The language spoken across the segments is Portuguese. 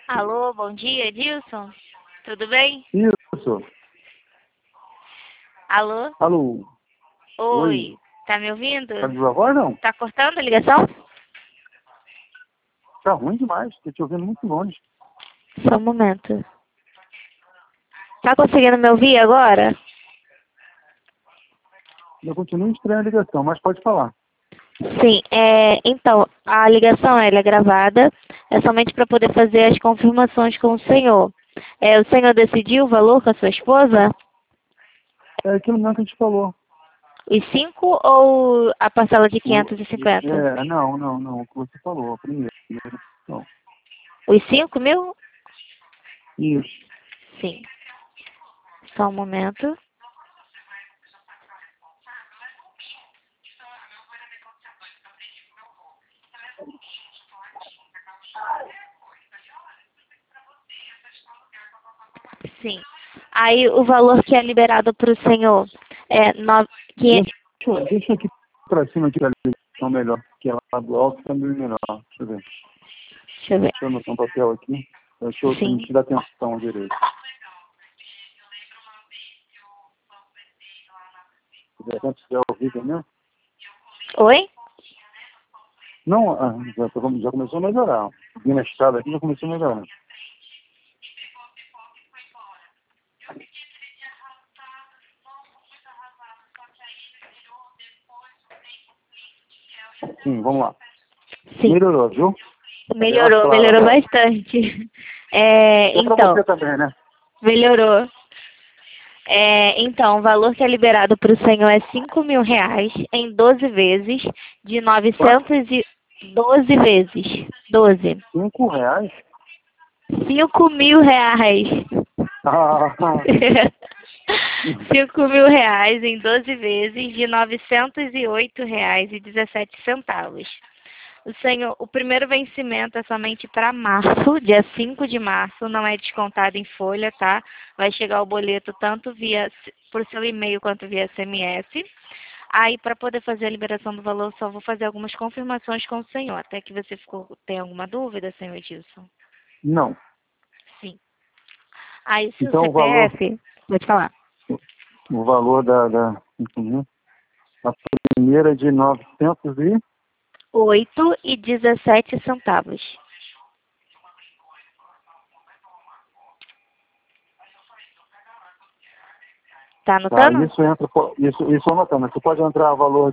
Alô, bom dia, Edilson. Tudo bem? Isso. Alô? Alô. Oi. Oi. Tá me ouvindo? Tá de viva voz, não? Tá cortando a ligação? Tá ruim demais. Tô te ouvindo muito longe. Só um momento. Tá conseguindo me ouvir agora? Eu continuo estranho a ligação, mas pode falar. Sim, então, a ligação ela é gravada, é somente para poder fazer as confirmações com o senhor. O senhor decidiu o valor com a sua esposa? É aquilo mesmo que a gente falou. Os 5 ou a parcela de 550? Não. O que você falou, a primeira. Não. Os 5 mil? Isso. Sim. Só um momento. Sim. Aí o valor que é liberado para o senhor é 500. Deixa aqui pra cima aqui a ligação melhor. Que ela lá do alto tá meio melhor. Deixa eu ver. Deixa eu ver. Deixa eu anotar um papel aqui. Deixa eu Sim. te dar atenção direito. De repente, se é horrível mesmo? Oi? Não, já começou a melhorar. Vim na estrada aqui, já começou a melhorar. Sim, vamos lá. Sim. Melhorou, viu? Melhorou, Clara melhorou agora. bastante. É pra Então, você também, né? melhorou. Então, o valor que é liberado para o senhor é 5 mil reais em 12 vezes de Quanto? 912 vezes. 12. R$ 5? 5 mil reais. Ah, 5 mil reais em 12 vezes de R$ 908,17. O primeiro vencimento é somente para março, dia 5 de março, não é descontado em folha, tá? Vai chegar o boleto tanto por seu e-mail quanto via SMS. Aí, para poder fazer a liberação do valor, só vou fazer algumas confirmações com o senhor. Até que você tem alguma dúvida, senhor Edilson? não. Sim. Aí, o seu Então CPF, pode falar. o valor a primeira é de 900 e... 8,17. Tá Tá, anotando? isso anotando. Você pode entrar valor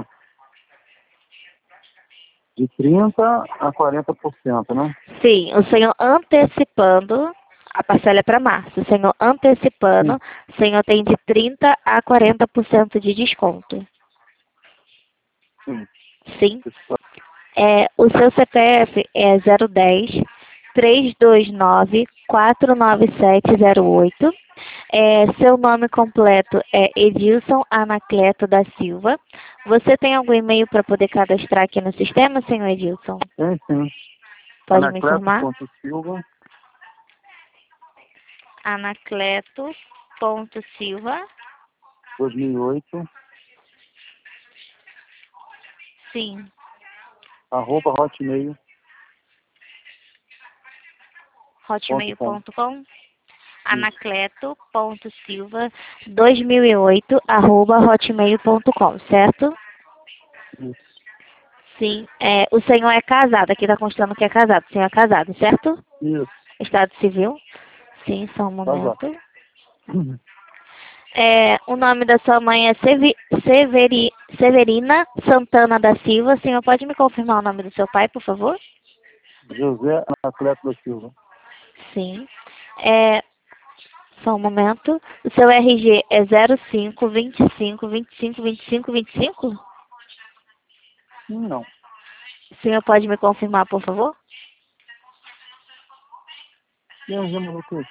de 30% a 40%, né? Sim, o senhor antecipando, a parcela é para março. O senhor antecipando, Sim, o senhor tem de 30% a 40% de desconto. sim. Sim. O seu CPF é 010 329 49708. Seu nome completo é Edilson Anacleto da Silva. Você tem algum e-mail para poder cadastrar aqui no sistema, senhor Edilson? Tem, sim. Pode me informar? Anacleto.silva, Anacleto.silva. 2008, Sim. @hotmail.com. Hotmail.com. Isso. Anacleto.silva2008 @hotmail.com, certo? Isso. Sim. O senhor é casado, aqui está constando que é casado. O senhor é casado, certo? Isso. Estado civil? Sim, só um Tá. momento. O nome da sua mãe é Severina Santana da Silva. O senhor pode me confirmar o nome do seu pai, por favor? José Anacleto da Silva. Sim. Só um momento. O seu RG é 05 25 25 25 25? Não. O senhor pode me confirmar, por favor? Eu já maluco.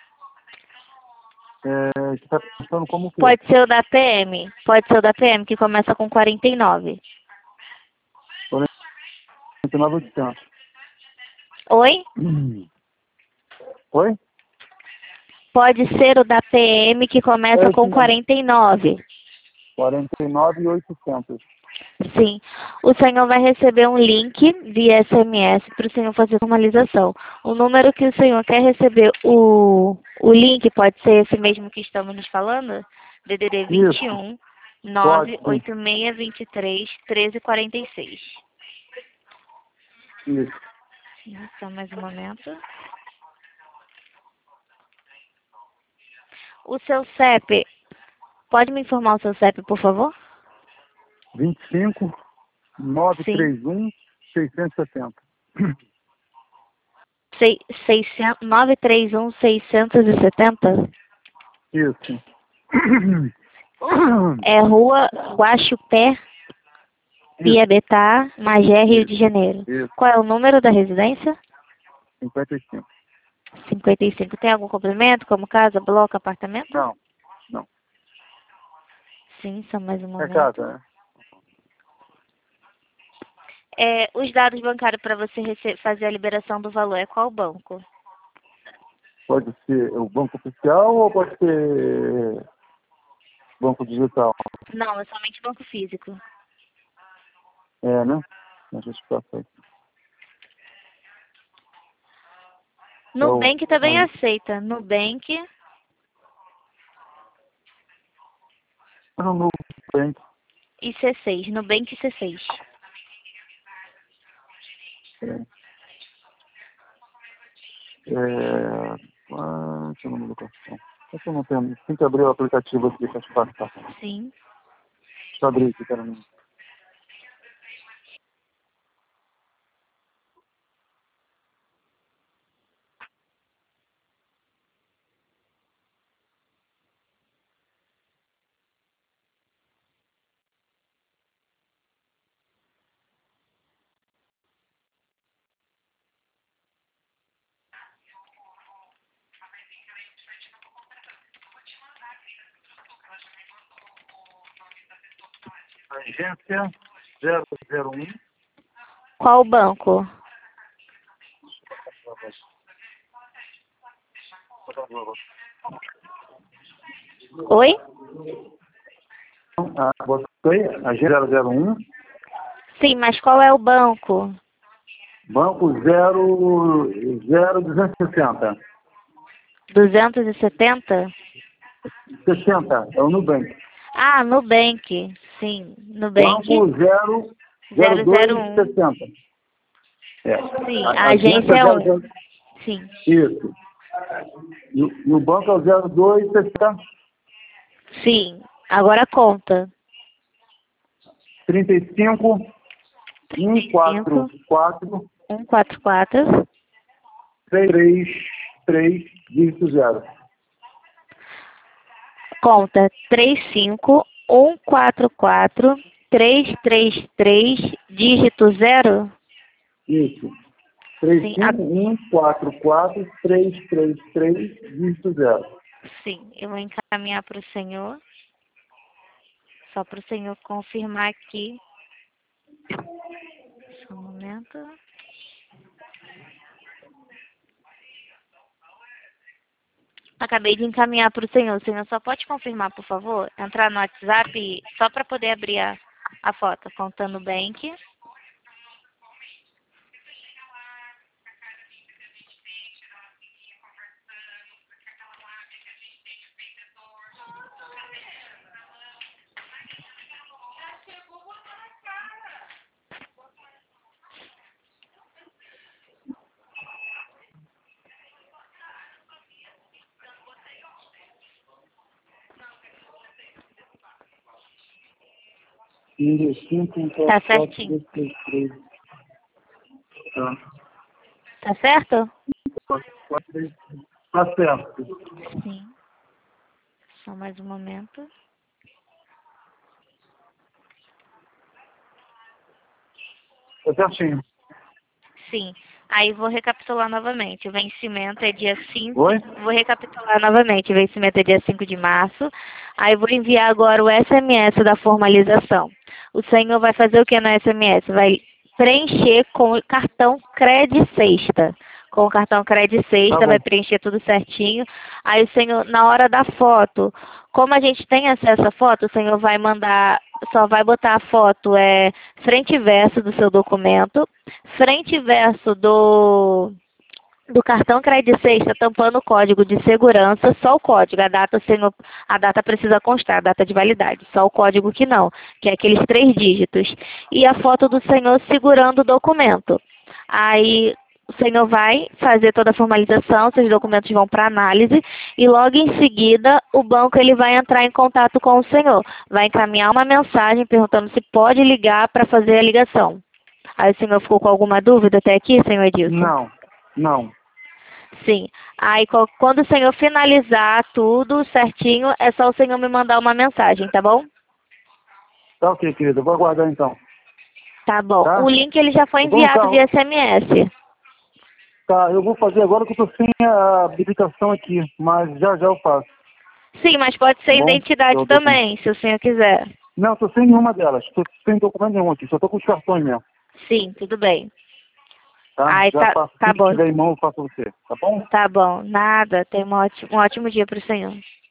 Você está pensando como o quê? Pode ser o da PM. Pode ser o da PM, que começa com 49. 49.800. Oi? Oi? Pode ser o da PM, que começa É isso com mesmo. 49. 49.800. Sim. O senhor vai receber um link via SMS para o senhor fazer a formalização. O número que o senhor quer receber o link pode ser esse mesmo que estamos nos falando? DDD Isso, 21 pode sim. 98623 1346. Isso. Só mais um momento. O seu CEP, pode me informar o seu CEP, por favor? 25 Sim. 931 670. 931 670? Isso. É Rua Guaxupé, Piabetá, Magé, Rio de Janeiro. Isso. Qual é o número da residência? 55. 55. Tem algum complemento, como casa, bloco, apartamento? Não, não. Sim, só mais um É momento. casa, né? Os dados bancários para você fazer a liberação do valor é qual banco? Pode ser o banco oficial ou pode ser banco digital? Não, é somente banco físico. É, né? A gente passa aí. Nubank também Então, aceita. Nubank no Nubank. e C6. Nubank e C6. Deixa eu não do cartão. Essa eu não tenho. Tem que abrir o aplicativo aqui para te passar. Sim. Deixa eu abrir aqui, cara. Agência 001. Qual banco? Oi? Botei agência 001. Sim, mas qual é o banco? Banco 0260. 270? 60, é o Nubank. Ah, Nubank. Sim, Nubank Banco 001. 0260. É. Sim, A a agência é 1. 00. Sim. Isso. E o banco é o 0260 Sim. Agora conta. 35 35 144 144 333 dígito 0. conta 35 144 333 dígito 0? Isso. Sim, 35144 333 dígito 0. sim, eu vou encaminhar para o senhor, só para o senhor confirmar aqui. Só um momento. Acabei de encaminhar para o senhor. O senhor só pode confirmar, por favor? Entrar no WhatsApp só para poder abrir a foto. Contando Bank. Tá certinho. Tá certo? Tá certo. Sim. Só mais um momento. Tá certinho. Sim. Aí vou recapitular novamente. O vencimento é dia 5. Oi? Vou recapitular novamente. O vencimento é dia 5 de março. Aí vou enviar agora o SMS da formalização. O senhor vai fazer o que no SMS? Vai preencher com o cartão Cred Sexta. Com o cartão Cred Sexta, Tá vai bom. preencher tudo certinho. Aí o senhor, na hora da foto, como a gente tem acesso à foto, o senhor vai mandar só vai botar a foto frente e verso do seu documento, frente e verso do cartão crédito sexta, tampando o código de segurança, só o código, a data precisa constar, a data de validade, só o código que não, que é aqueles 3 dígitos. E a foto do senhor segurando o documento. Aí o senhor vai fazer toda a formalização, seus documentos vão para análise e logo em seguida o banco ele vai entrar em contato com o senhor. Vai encaminhar uma mensagem perguntando se pode ligar para fazer a ligação. Aí o senhor ficou com alguma dúvida até aqui, senhor Edilson? Não, não. Sim. Aí quando o senhor finalizar tudo certinho, é só o senhor me mandar uma mensagem, tá bom? Tá ok, querida. Vou aguardar então. Tá bom. Tá? O link ele já foi Vamos enviado via SMS. Tá, eu vou fazer agora que eu tô sem a habilitação aqui, mas já já eu faço. Sim, mas pode Tá ser bom? identidade também, se o senhor quiser. Não, tô sem nenhuma delas. Tô sem documento nenhum aqui, só tô com os cartões mesmo. Sim, tudo bem. Tá? Aí Já faço. tá Assim que bom. tiver em mão, eu faço você. Tá bom? Tá bom. Nada. Tenha um ótimo dia para o senhor.